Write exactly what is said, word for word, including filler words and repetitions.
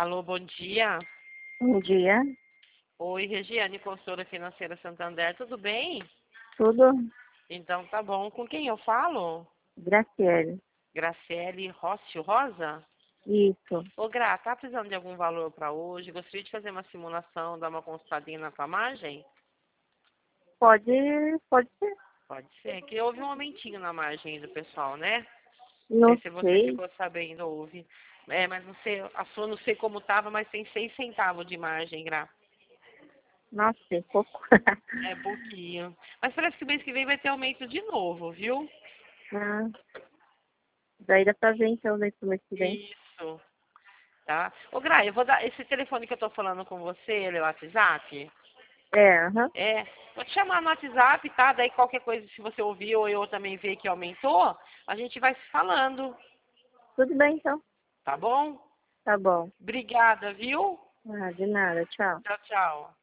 Alô, bom dia. Bom dia, Oi, Regiane, consultora financeira Santander, tudo bem? tudo? Então tá bom. Com quem eu falo? Graciele. Graciele Rócio Rosa? Isso. Ô, Gra, tá precisando de algum valor para hoje? Gostaria de fazer uma simulação, dar uma consultadinha na tua margem? Pode, pode ser. Pode ser, que houve um aumentinho na margem do pessoal, né? Não sei Não se você sei. ficou sabendo, houve. É, mas não sei, a sua não sei como tava, mas tem seis centavos de margem, Gra. Nossa, tem pouco. É pouquinho. Mas parece que mês que vem vai ter aumento de novo, viu? ah, daí dá pra ver então nesse mês que vem. Isso, tá? Ô, Gra, eu vou dar esse telefone que eu tô falando com você, ele é o WhatsApp? É, aham. É, vou te chamar no WhatsApp, tá? Daí qualquer coisa, se você ouvir ou eu também ver que aumentou, a gente vai se falando, Tudo bem então. tá bom? Tá bom. Obrigada, viu? Ah, de nada. Tchau. Tchau, tchau.